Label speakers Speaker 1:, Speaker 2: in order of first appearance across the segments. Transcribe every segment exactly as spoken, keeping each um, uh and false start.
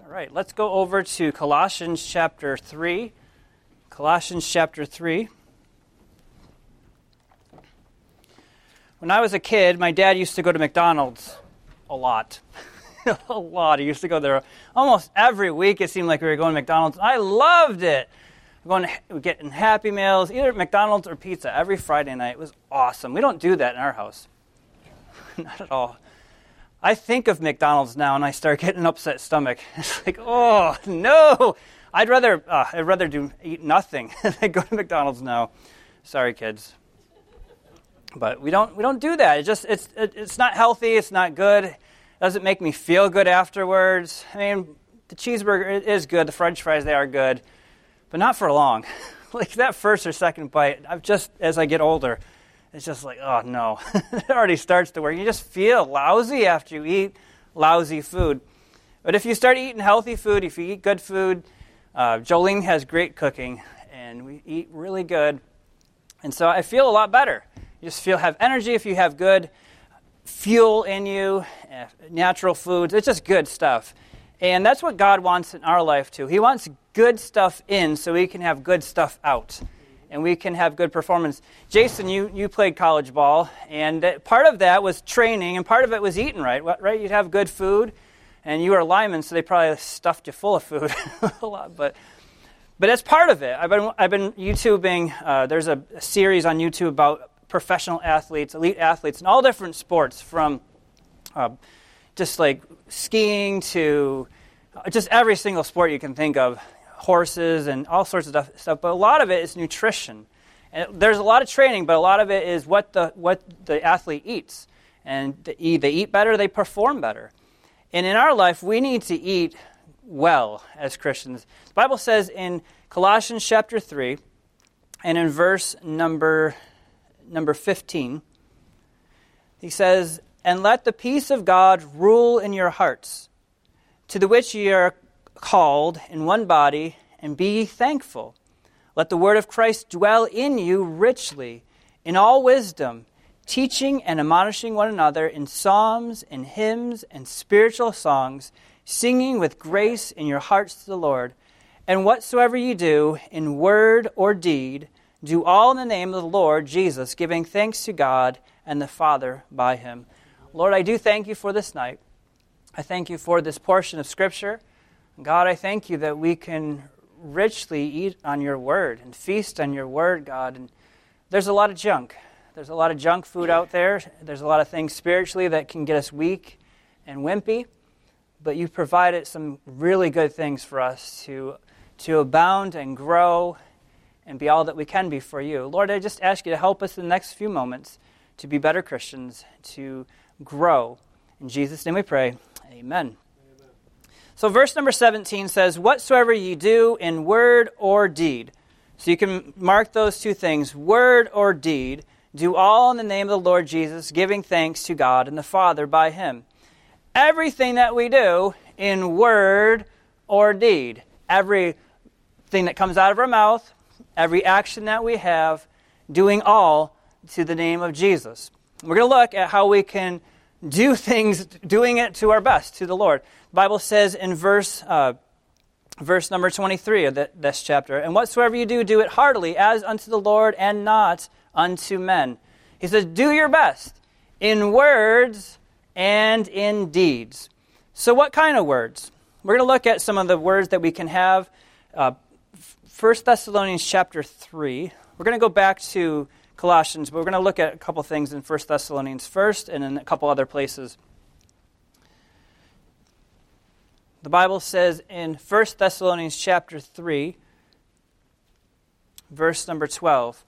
Speaker 1: All right, let's go over to Colossians chapter three. Colossians chapter three. When I was a kid, my dad used to go to McDonald's a lot. a lot. He used to go there almost every week. It seemed like we were going to McDonald's. I loved it. Going to, getting Happy Meals, either McDonald's or pizza every Friday night. It was awesome. We don't do that in our house. Not at all. I think of McDonald's now and I start getting an upset stomach. It's like, oh, no. I'd rather uh, I'd rather do eat nothing than go to McDonald's now. Sorry, kids. But we don't we don't do that. It just it's it, it's not healthy, it's not good. It doesn't make me feel good afterwards. I mean, the cheeseburger is good, the French fries, they are good, but not for long. Like that first or second bite, I've just as I get older, it's just like, oh, no. It already starts to work. You just feel lousy after you eat lousy food. But if you start eating healthy food, if you eat good food, uh, Jolene has great cooking, and we eat really good. And so I feel a lot better. You just feel have energy if you have good fuel in you, uh, natural foods. It's just good stuff. And that's what God wants in our life, too. He wants good stuff in so we can have good stuff out. And we can have good performance. Jason, you, you played college ball, and part of that was training, and part of it was eating right. Right? You'd have good food, and you were a lineman, so they probably stuffed you full of food a lot. But but that's part of it. I've been I've been YouTubing. Uh, there's a, a series on YouTube about professional athletes, elite athletes, in all different sports, from uh, just like skiing to uh, just every single sport you can think of. Horses and all sorts of stuff, but a lot of it is nutrition. And there's a lot of training, but a lot of it is what the what the athlete eats. And they eat better, they perform better. And in our life, we need to eat well as Christians. The Bible says in Colossians chapter three, and in verse number number fifteen, he says, "And let the peace of God rule in your hearts, to the which ye are called in one body, and be ye thankful. Let the word of Christ dwell in you richly, in all wisdom, teaching and admonishing one another in psalms and hymns and spiritual songs, singing with grace in your hearts to the Lord. And whatsoever ye do, in word or deed, do all in the name of the Lord Jesus, giving thanks to God and the Father by him." Lord, I do thank you for this night. I thank you for this portion of Scripture. God, I thank you that we can richly eat on your word and feast on your word, God. And there's a lot of junk. There's a lot of junk food out there. There's a lot of things spiritually that can get us weak and wimpy. But you've provided some really good things for us to, to abound and grow and be all that we can be for you. Lord, I just ask you to help us in the next few moments to be better Christians, to grow. In Jesus' name we pray. Amen. So verse number seventeen says, "Whatsoever ye do in word or deed." So you can mark those two things, word or deed, do all in the name of the Lord Jesus, giving thanks to God and the Father by him. Everything that we do in word or deed, everything that comes out of our mouth, every action that we have, doing all to the name of Jesus. We're going to look at how we can do things, doing it to our best, to the Lord. The Bible says in verse uh, verse number twenty-three of the, this chapter, "And whatsoever you do, do it heartily, as unto the Lord, and not unto men." He says, do your best in words and in deeds. So what kind of words? We're going to look at some of the words that we can have. Uh, First Thessalonians chapter three. We're going to go back to Colossians, but we're going to look at a couple things in First Thessalonians first and in a couple other places. The Bible says in First Thessalonians chapter three, verse number twelve.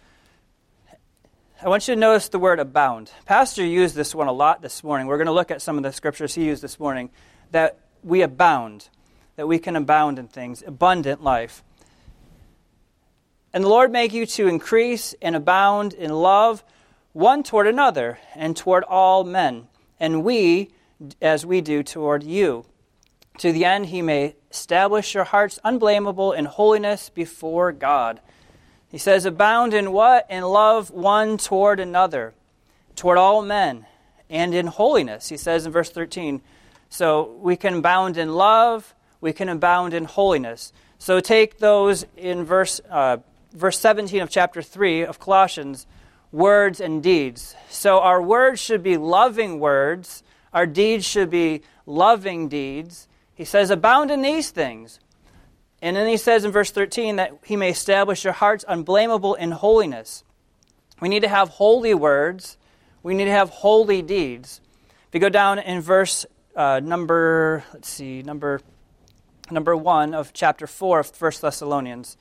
Speaker 1: I want you to notice the word abound. Pastor used this one a lot this morning. We're going to look at some of the scriptures he used this morning. That we abound, that we can abound in things, abundant life. "And the Lord make you to increase and abound in love one toward another and toward all men, and we, as we do toward you, to the end he may establish your hearts unblameable in holiness before God." He says, abound in what? In love one toward another, toward all men, and in holiness. He says in verse thirteen, so we can abound in love, we can abound in holiness. So take those in verse uh, verse seventeen of chapter three of Colossians, words and deeds. So our words should be loving words. Our deeds should be loving deeds. He says, abound in these things. And then he says in verse thirteen that he may establish your hearts unblameable in holiness. We need to have holy words. We need to have holy deeds. If you go down in verse uh, number, let's see, number number one of chapter four of First Thessalonians.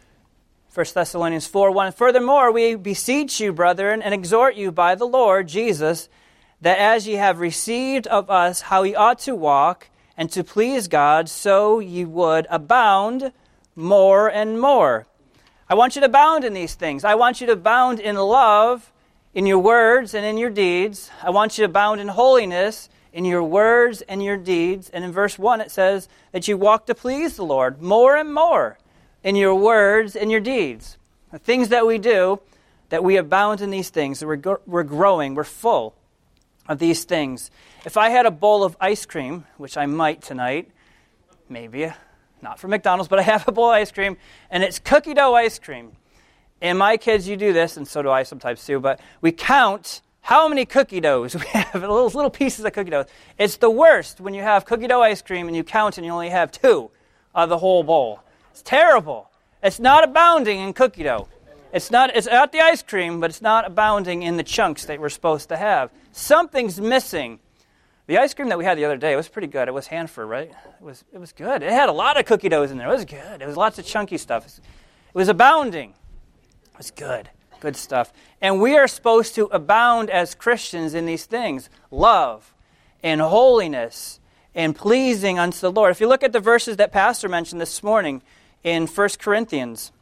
Speaker 1: First Thessalonians four one. Furthermore, we beseech you, brethren, and exhort you by the Lord Jesus, that as ye have received of us how ye ought to walk, and to please God, so ye would abound more and more. I want you to abound in these things. I want you to abound in love, in your words and in your deeds. I want you to abound in holiness, in your words and your deeds. And in verse one it says that you walk to please the Lord more and more in your words and your deeds. The things that we do, that we abound in these things. That we're, go- we're growing, we're full of these things. If I had a bowl of ice cream, which I might tonight, maybe, not from McDonald's, but I have a bowl of ice cream, and it's cookie dough ice cream. And my kids, you do this, and so do I sometimes too, but we count how many cookie doughs we have, little, little pieces of cookie dough. It's the worst when you have cookie dough ice cream and you count and you only have two of the whole bowl. It's terrible. It's not abounding in cookie dough. It's not. It's not the ice cream, but it's not abounding in the chunks that we're supposed to have. Something's missing. The ice cream that we had the other day, it was pretty good. It was Hanford, right? It was It was good. It had a lot of cookie doughs in there. It was good. It was lots of chunky stuff. It was abounding. It was good. Good stuff. And we are supposed to abound as Christians in these things. Love and holiness and pleasing unto the Lord. If you look at the verses that Pastor mentioned this morning in First Corinthians,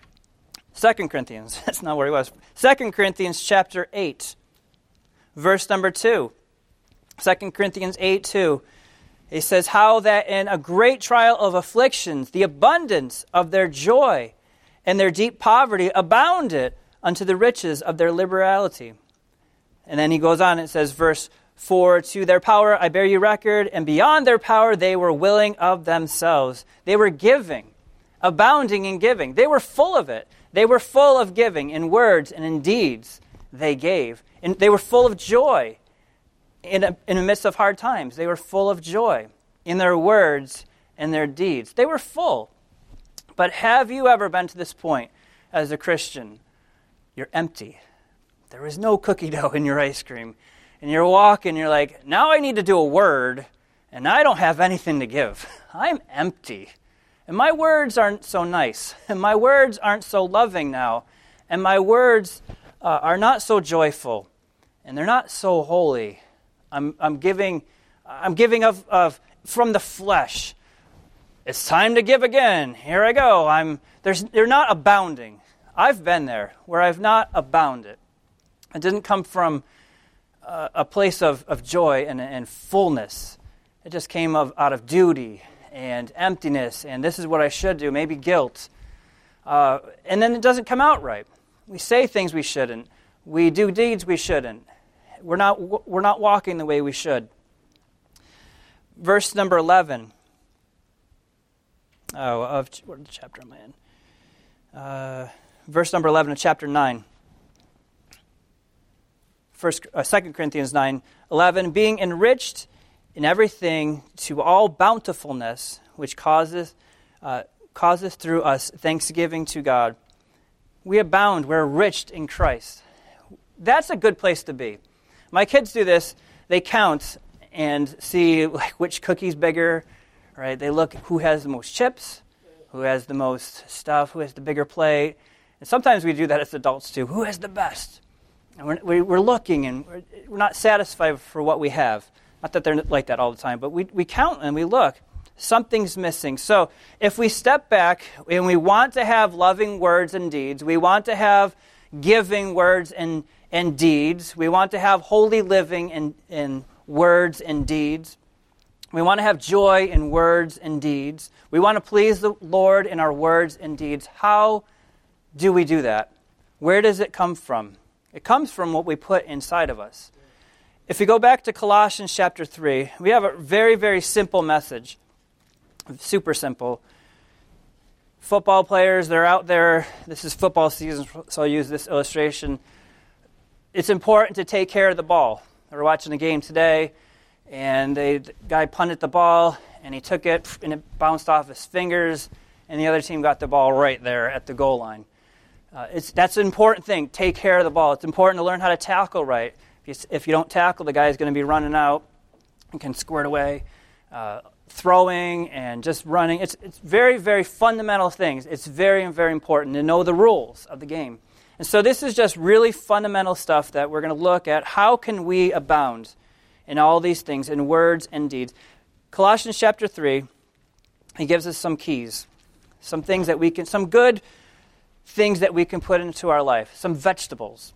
Speaker 1: Second Corinthians, that's not where he was. Second Corinthians chapter eight, verse number two. Second Corinthians eight two. It says, how that in a great trial of afflictions, the abundance of their joy and their deep poverty abounded unto the riches of their liberality. And then he goes on, it says, verse four, to their power I bear you record, and beyond their power they were willing of themselves. They were giving, abounding in giving. They were full of it. They were full of giving in words and in deeds they gave. And they were full of joy in, a, in the midst of hard times. They were full of joy in their words and their deeds. They were full. But have you ever been to this point as a Christian? You're empty. There is no cookie dough in your ice cream. And you're walking, you're like, now I need to do a word, and I don't have anything to give. I'm empty. And my words aren't so nice. And my words aren't so loving now. And my words uh, are not so joyful. And they're not so holy. I'm, I'm giving I'm giving of, of from the flesh. It's time to give again. Here I go. I'm there's they're not abounding. I've been there where I've not abounded. It didn't come from uh, a place of, of joy and, and fullness. It just came of, out of duty and emptiness, and this is what I should do, maybe guilt. Uh, and then it doesn't come out right. We say things we shouldn't. We do deeds we shouldn't. We're not, we're not walking the way we should. Verse number eleven. Oh, of what chapter am I in? Uh, verse number eleven of chapter nine. First, uh, Second Corinthians nine eleven. Being enriched in everything to all bountifulness, which causeth uh, causeth through us thanksgiving to God. We abound. We're enriched in Christ. That's a good place to be. My kids do this. They count and see like which cookie's bigger. Right? They look who has the most chips, who has the most stuff, who has the bigger plate. And sometimes we do that as adults too. Who has the best? And we're, we're looking and we're, we're not satisfied for what we have. Not that they're like that all the time, but we, we count and we look. Something's missing. So if we step back and we want to have loving words and deeds, we want to have giving words and, and deeds, we want to have holy living in, in words and deeds, we want to have joy in words and deeds. We want to please the Lord in our words and deeds. How do we do that? Where does it come from? It comes from what we put inside of us. If you go back to Colossians chapter three, we have a very, very simple message. Super simple. Football players, they're out there. This is football season, so I'll use this illustration. It's important to take care of the ball. We were watching a game today, and they, the guy punted the ball, and he took it, and it bounced off his fingers, and the other team got the ball right there at the goal line. Uh, it's that's an important thing. Take care of the ball. It's important to learn how to tackle right. If you, if you don't tackle, the guy's going to be running out and can squirt away. Uh, throwing and just running. It's it's very, very fundamental things. It's very, very important to know the rules of the game. And so this is just really fundamental stuff that we're going to look at. How can we abound in all these things, in words and deeds? Colossians chapter three, he gives us some keys, some things that we can, some good things that we can put into our life, some vegetables,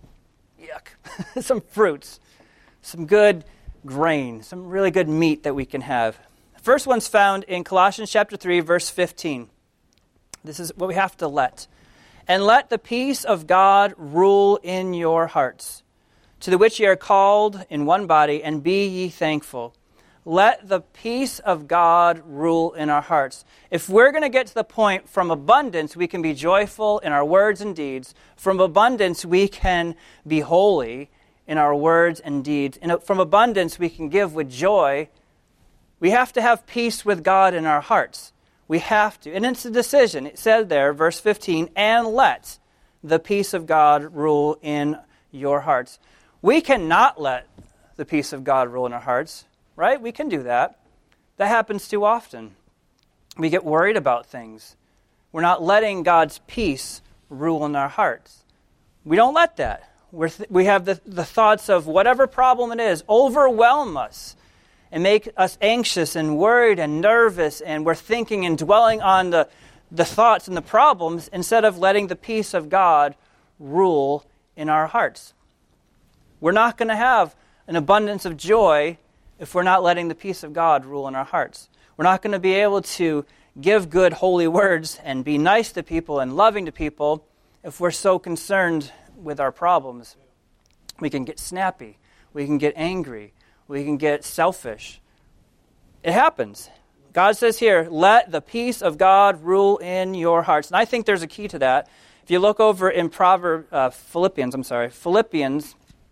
Speaker 1: yuck, some fruits, some good grain, some really good meat that we can have. First one's found in Colossians chapter three, verse fifteen. This is what we have to let. And let the peace of God rule in your hearts, to the which ye are called in one body, and be ye thankful. Let the peace of God rule in our hearts. If we're going to get to the point from abundance, we can be joyful in our words and deeds. From abundance, we can be holy in our words and deeds. And from abundance, we can give with joy. We have to have peace with God in our hearts. We have to. And it's a decision. It said there, verse fifteen, and let the peace of God rule in your hearts. We cannot let the peace of God rule in our hearts, right? We can do that. That happens too often. We get worried about things. We're not letting God's peace rule in our hearts. We don't let that. We're th- we have the, the thoughts of whatever problem it is overwhelm us and make us anxious and worried and nervous, and we're thinking and dwelling on the, the thoughts and the problems instead of letting the peace of God rule in our hearts. We're not going to have an abundance of joy if we're not letting the peace of God rule in our hearts. We're not going to be able to give good, holy words and be nice to people and loving to people if we're so concerned with our problems. We can get snappy. We can get angry. We can get selfish. It happens. God says here, let the peace of God rule in your hearts. And I think there's a key to that. If you look over in Proverbs, uh, Philippians, I'm sorry, Philippians,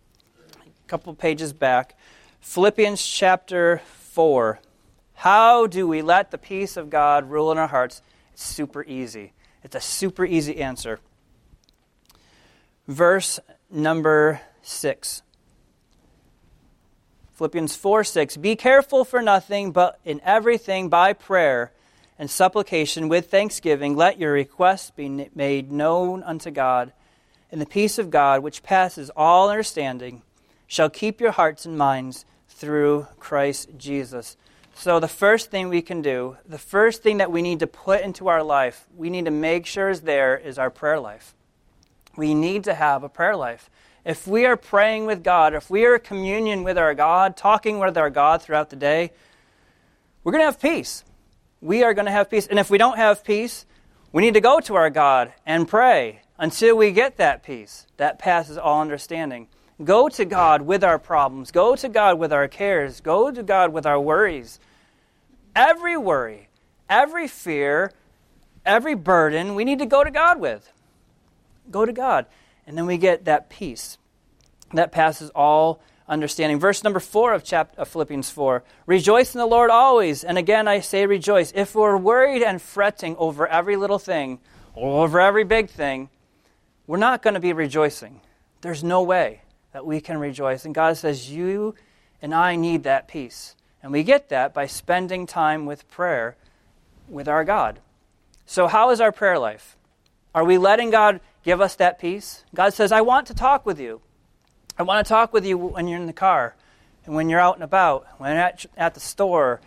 Speaker 1: a couple pages back, Philippians chapter four. How do we let the peace of God rule in our hearts? It's super easy. It's a super easy answer. Verse number six. Philippians four six, be careful for nothing, but in everything by prayer and supplication with thanksgiving, let your requests be made known unto God. And the peace of God, which passes all understanding, shall keep your hearts and minds through Christ Jesus. So the first thing we can do, the first thing that we need to put into our life, we need to make sure is there, is our prayer life. We need to have a prayer life. If we are praying with God, if we are in communion with our God, talking with our God throughout the day, we're going to have peace. We are going to have peace. And if we don't have peace, we need to go to our God and pray until we get that peace that passes all understanding. Go to God with our problems. Go to God with our cares. Go to God with our worries. Every worry, every fear, every burden, we need to go to God with. Go to God. And then we get that peace that passes all understanding. Verse number four of chapter of Philippians four. Rejoice in the Lord always. And again I say rejoice. If we're worried and fretting over every little thing, or over every big thing, we're not going to be rejoicing. There's no way that we can rejoice. And God says, you and I need that peace. And we get that by spending time with prayer with our God. So how is our prayer life? Are we letting God give us that peace? God says, I want to talk with you. I want to talk with you when you're in the car, and when you're out and about, when you're at, at the store,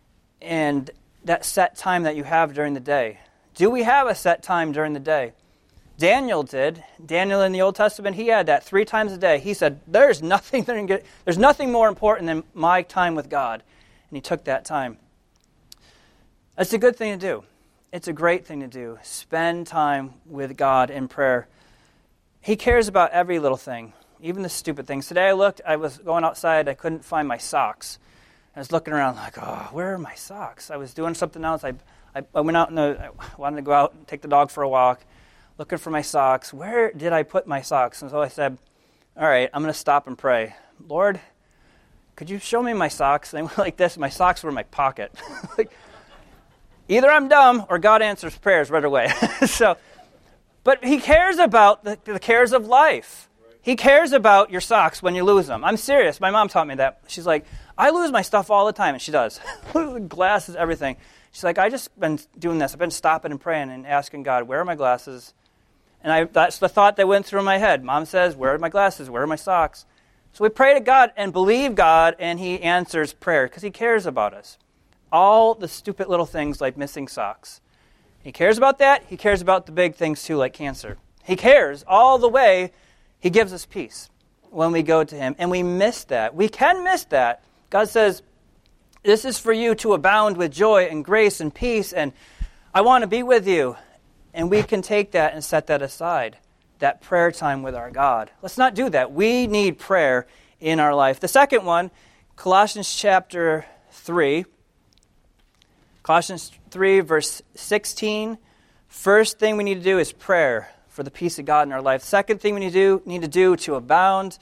Speaker 1: and that set time that you have during the day. Do we have a set time during the day? Daniel did. Daniel in the Old Testament, he had that three times a day. He said, there's nothing, there's nothing more important than my time with God. And he took that time. That's a good thing to do. It's a great thing to do. Spend time with God in prayer. He cares about every little thing, even the stupid things. Today I looked, I was going outside, I couldn't find my socks. I was looking around like, oh, where are my socks? I was doing something else. I, I, I went out and I wanted to go out and take the dog for a walk, looking for my socks. Where did I put my socks? And so I said, all right, I'm going to stop and pray. Lord, could you show me my socks? And they went like this. My socks were in my pocket. Like, either I'm dumb or God answers prayers right away. So, but he cares about the, the cares of life. He cares about your socks when you lose them. I'm serious. My mom taught me that. She's like, I lose my stuff all the time. And she does. Glasses, everything. She's like, I just been doing this. I've been stopping and praying and asking God, where are my glasses? And I, that's the thought that went through my head. Mom says, where are my glasses? Where are my socks? So we pray to God and believe God, and he answers prayer because he cares about us. All the stupid little things like missing socks. He cares about that. He cares about the big things too, like cancer. He cares all the way. He gives us peace when we go to him. And we miss that. We can miss that. God says, this is for you to abound with joy and grace and peace, and I want to be with you. And we can take that and set that aside, that prayer time with our God. Let's not do that. We need prayer in our life. The second one, Colossians chapter three. Colossians three, verse sixteen. First thing we need to do is prayer for the peace of God in our life. Second thing we need to do, need to do to abound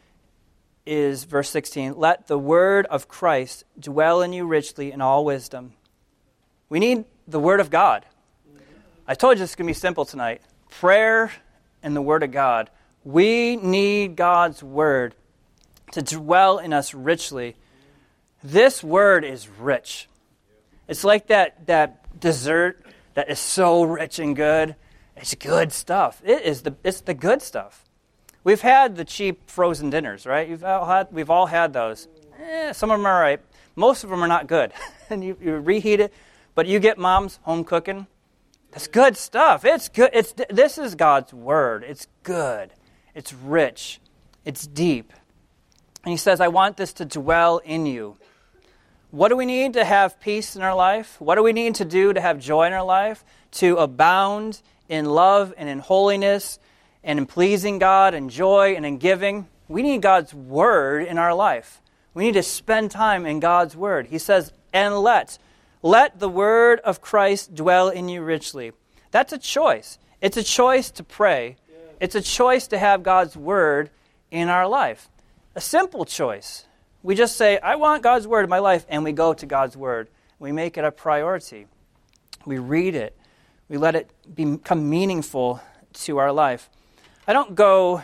Speaker 1: is verse sixteen. Let the word of Christ dwell in you richly in all wisdom. We need the word of God. I told you this is going to be simple tonight. Prayer and the word of God. We need God's word to dwell in us richly. This word is rich. It's like that, that dessert that is so rich and good. It's good stuff. It is the it's the good stuff. We've had the cheap frozen dinners, right? You've all had, we've all had those. Eh, some of them are all right. Most of them are not good. And you, you reheat it, but you get mom's home cooking. That's good stuff. It's good. It's this is God's word. It's good. It's rich. It's deep. And he says, I want this to dwell in you. What do we need to have peace in our life? What do we need to do to have joy in our life? To abound in love and in holiness and in pleasing God and joy and in giving. We need God's word in our life. We need to spend time in God's word. He says, and let. Let the word of Christ dwell in you richly. That's a choice. It's a choice to pray. It's a choice to have God's word in our life. A simple choice. We just say, I want God's word in my life, and we go to God's word. We make it a priority. We read it. We let it become meaningful to our life. I don't go,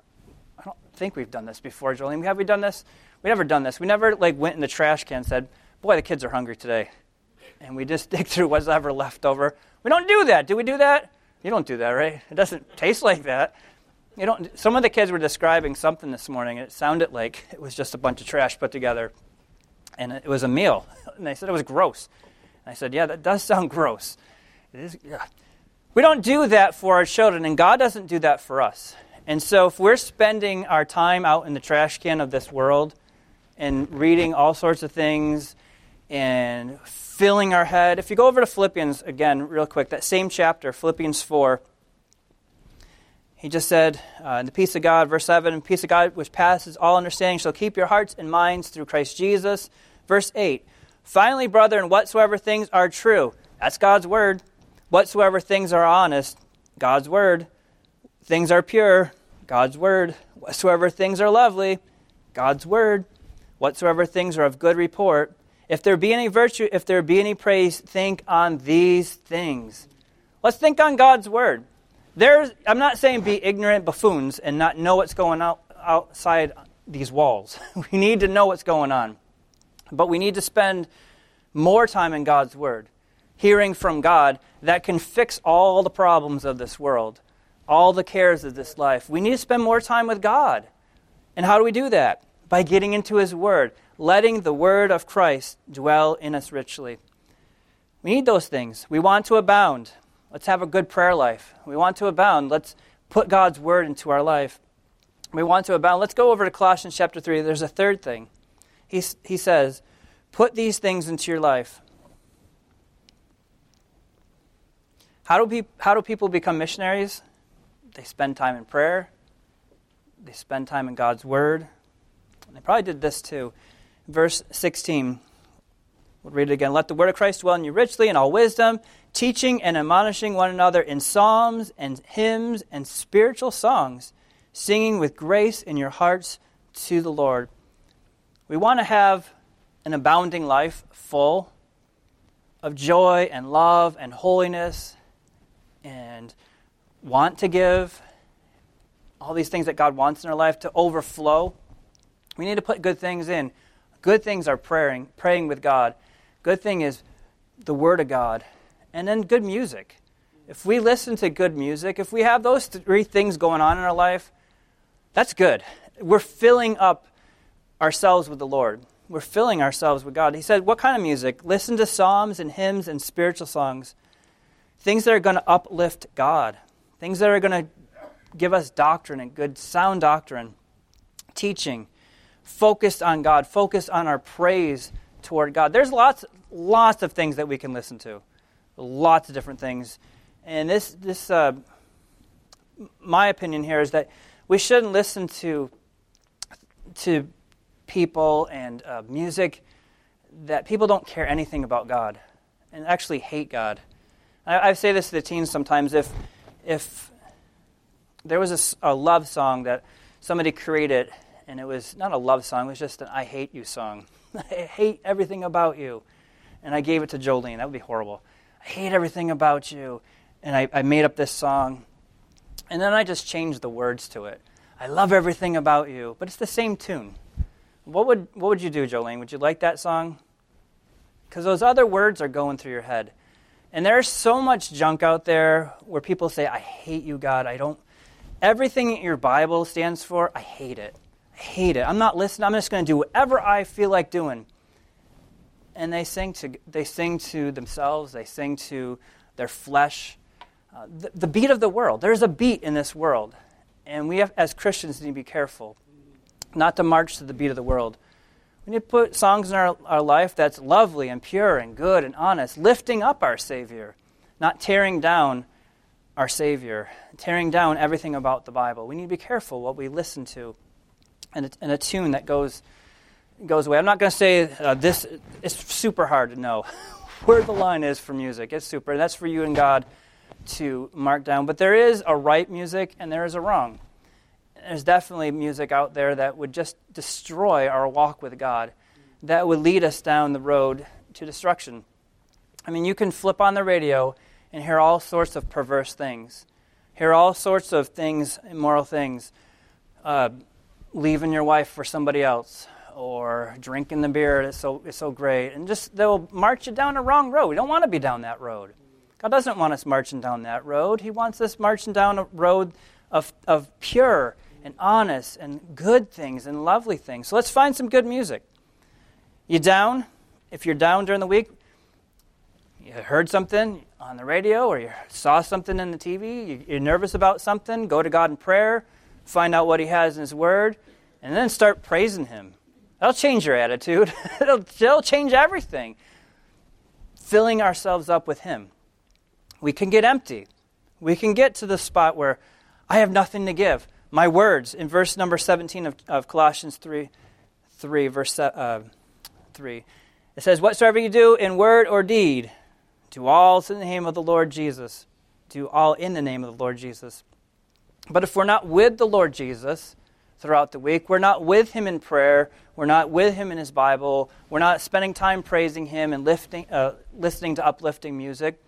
Speaker 1: I don't think we've done this before, Jolene. Have we done this? We've never done this. We never like went in the trash can and said, boy, the kids are hungry today. And we just dig through what's ever left over. We don't do that. Do we do that? You don't do that, right? It doesn't taste like that. You don't. Some of the kids were describing something this morning, and it sounded like it was just a bunch of trash put together, and it was a meal. And they said it was gross. And I said, yeah, that does sound gross. It is. Yeah. We don't do that for our children, and God doesn't do that for us. And so if we're spending our time out in the trash can of this world and reading all sorts of things and filling our head, if you go over to Philippians again real quick, that same chapter, Philippians four, he just said, uh, the peace of God, verse seven, and peace of God which passes all understanding shall keep your hearts and minds through Christ Jesus. Verse eight, finally, brethren, whatsoever things are true, that's God's word. Whatsoever things are honest, God's word. Things are pure, God's word. Whatsoever things are lovely, God's word. Whatsoever things are of good report. If there be any virtue, if there be any praise, think on these things. Let's think on God's word. There's, I'm not saying be ignorant buffoons and not know what's going on outside these walls. We need to know what's going on. But we need to spend more time in God's word, hearing from God that can fix all the problems of this world, all the cares of this life. We need to spend more time with God. And how do we do that? By getting into his word, letting the word of Christ dwell in us richly. We need those things. We want to abound. Let's have a good prayer life. We want to abound. Let's put God's word into our life. We want to abound. Let's go over to Colossians chapter three. There's a third thing. He, he says, put these things into your life. How do, pe- how do people become missionaries? They spend time in prayer. They spend time in God's word. And they probably did this too. verse sixteen. We'll read it again. Let the word of Christ dwell in you richly in all wisdom, teaching and admonishing one another in psalms and hymns and spiritual songs, singing with grace in your hearts to the Lord. We want to have an abounding life full of joy and love and holiness and want to give, all these things that God wants in our life to overflow. We need to put good things in. Good things are praying, praying with God. Good thing is the Word of God. And then good music. If we listen to good music, if we have those three things going on in our life, that's good. We're filling up ourselves with the Lord. We're filling ourselves with God. He said, what kind of music? Listen to psalms and hymns and spiritual songs. Things that are going to uplift God. Things that are going to give us doctrine and good sound doctrine. Teaching. Focused on God. Focused on our praise toward God. There's lots, lots of things that we can listen to. Lots of different things. And this, this, uh, my opinion here is that we shouldn't listen to, to people and uh, music that people don't care anything about God and actually hate God. I, I say this to the teens sometimes. If, if there was a, a love song that somebody created, and it was not a love song, it was just an I hate you song. I hate everything about you. And I gave it to Jolene. That would be horrible. I hate everything about you. And I, I made up this song. And then I just changed the words to it. I love everything about you. But it's the same tune. What would what would you do, Jolene? Would you like that song? Because those other words are going through your head. And there's so much junk out there where people say, I hate you, God. I don't. Everything your Bible stands for, I hate it. I hate it. I'm not listening. I'm just going to do whatever I feel like doing. And they sing to they sing to themselves. They sing to their flesh. Uh, the, the beat of the world. There's a beat in this world. And we have, as Christians, need to be careful not to march to the beat of the world. We need to put songs in our, our life that's lovely and pure and good and honest, lifting up our Savior, not tearing down our Savior, tearing down everything about the Bible. We need to be careful what we listen to. And a, and a tune that goes goes away. I'm not going to say uh, this. It's super hard to know where the line is for music. It's super. And that's for you and God to mark down. But there is a right music and there is a wrong. There's definitely music out there that would just destroy our walk with God, that would lead us down the road to destruction. I mean, you can flip on the radio and hear all sorts of perverse things, hear all sorts of things, immoral things. Uh, leaving your wife for somebody else, or drinking the beer that's so it's so great, and just they'll march you down a wrong road. We don't want to be down that road. God doesn't want us marching down that road. He wants us marching down a road of of pure and honest and good things and lovely things. So let's find some good music. You down? If you're down during the week, you heard something on the radio or you saw something in the T V, you're nervous about something, go to God in prayer, find out what He has in His Word, and then start praising Him. That'll change your attitude. it'll, it'll change everything. Filling ourselves up with Him. We can get empty. We can get to the spot where I have nothing to give. My words, in verse number seventeen of, of Colossians three, three, verse uh, three, it says, whatsoever you do in word or deed, do all in the name of the Lord Jesus. Do all in the name of the Lord Jesus. But if we're not with the Lord Jesus throughout the week, we're not with Him in prayer, we're not with Him in His Bible, we're not spending time praising Him and lifting, uh, listening to uplifting music,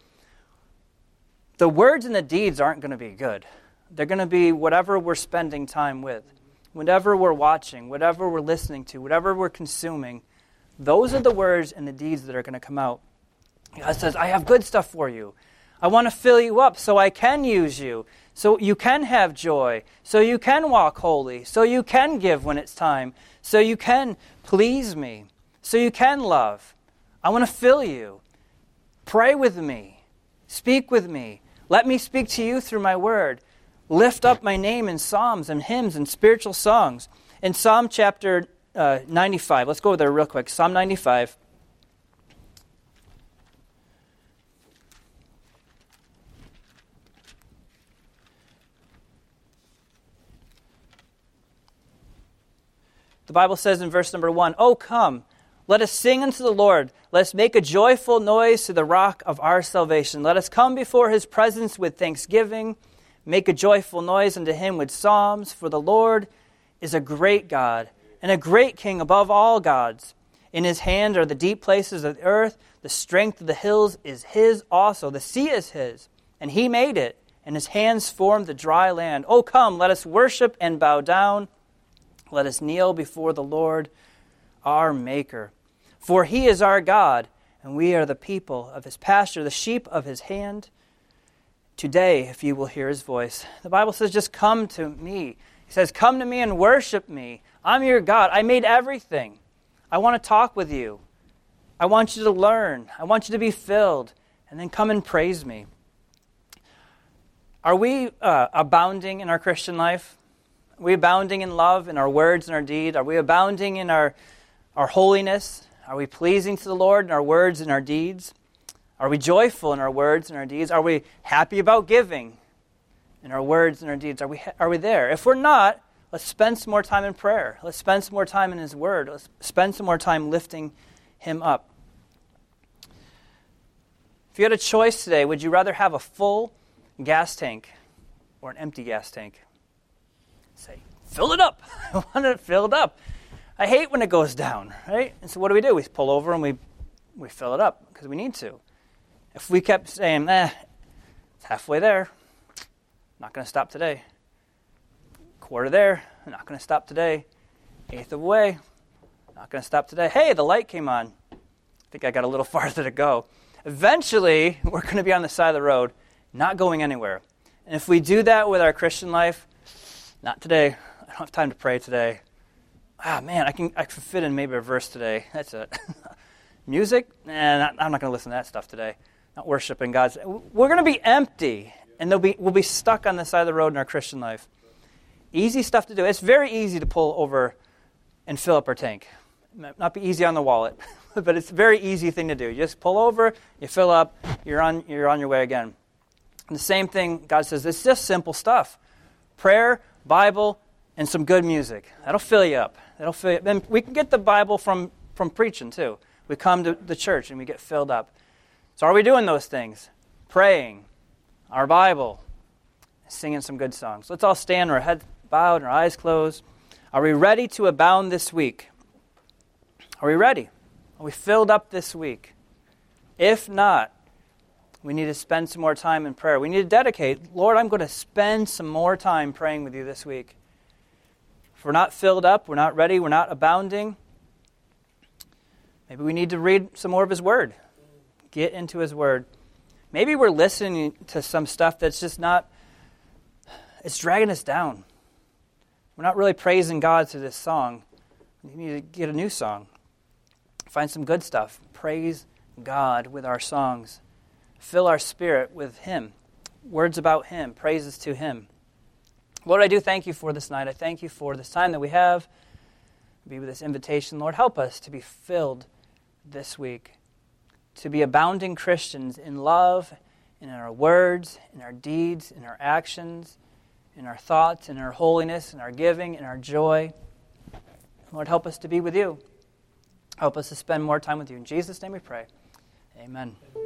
Speaker 1: the words and the deeds aren't going to be good. They're going to be whatever we're spending time with, whatever we're watching, whatever we're listening to, whatever we're consuming. Those are the words and the deeds that are going to come out. God says, I have good stuff for you. I want to fill you up so I can use you, so you can have joy, so you can walk holy, so you can give when it's time, so you can please me, so you can love. I want to fill you. Pray with me. Speak with me. Let me speak to you through my word. Lift up my name in psalms and hymns and spiritual songs. In Psalm chapter uh, ninety-five, let's go there real quick. Psalm ninety-five. The Bible says in verse number one, "Oh, come, let us sing unto the Lord. Let us make a joyful noise to the rock of our salvation. Let us come before his presence with thanksgiving. Make a joyful noise unto him with psalms. For the Lord is a great God and a great King above all gods. In his hand are the deep places of the earth. The strength of the hills is his also. The sea is his, and he made it, and his hands formed the dry land. Oh, come, let us worship and bow down. Let us kneel before the Lord, our Maker. For he is our God, and we are the people of his pasture, the sheep of his hand. Today, if you will hear his voice." The Bible says, just come to me. He says, come to me and worship me. I'm your God. I made everything. I want to talk with you. I want you to learn. I want you to be filled. And then come and praise me. Are we uh, abounding in our Christian life? Are we abounding in love, in our words and our deed? Are we abounding in our, our holiness? Are we pleasing to the Lord in our words and our deeds? Are we joyful in our words and our deeds? Are we happy about giving in our words and our deeds? Are we, are we there? If we're not, let's spend some more time in prayer. Let's spend some more time in his word. Let's spend some more time lifting him up. If you had a choice today, would you rather have a full gas tank or an empty gas tank? Say, fill it up. I want it filled up. I hate when it goes down, right? And so what do we do? We pull over and we, we fill it up because we need to. If we kept saying, eh, it's halfway there, not going to stop today. Quarter there, I'm not going to stop today. Eighth of the way, not going to stop today. Hey, the light came on. I think I got a little farther to go. Eventually, we're going to be on the side of the road, not going anywhere. And if we do that with our Christian life, not today. I don't have time to pray today. Ah, man, I can I can fit in maybe a verse today. That's it. Music? Nah, I'm not going to listen to that stuff today. Not worshiping God. We're going to be empty, and they'll be, we'll be stuck on the side of the road in our Christian life. Easy stuff to do. It's very easy to pull over and fill up our tank. It might not be easy on the wallet, but it's a very easy thing to do. You just pull over, you fill up, you're on you're on your way again. And the same thing, God says, it's just simple stuff. Prayer, Bible, and some good music. That'll fill you up. That'll fill you up. Then we can get the Bible from, from preaching too. We come to the church and we get filled up. So are we doing those things? Praying, our Bible, singing some good songs. Let's all stand, our heads bowed and our eyes closed. Are we ready to abound this week? Are we ready? Are we filled up this week? If not, we need to spend some more time in prayer. We need to dedicate, Lord, I'm going to spend some more time praying with you this week. If we're not filled up, we're not ready, we're not abounding, maybe we need to read some more of his word. Get into his word. Maybe we're listening to some stuff that's just not, it's dragging us down. We're not really praising God through this song. We need to get a new song. Find some good stuff. Praise God with our songs. Fill our spirit with him. Words about him. Praises to him. Lord, I do thank you for this night. I thank you for this time that we have. Be with this invitation. Lord, help us to be filled this week. To be abounding Christians in love, in our words, in our deeds, in our actions, in our thoughts, in our holiness, in our giving, in our joy. Lord, help us to be with you. Help us to spend more time with you. In Jesus' name we pray. Amen.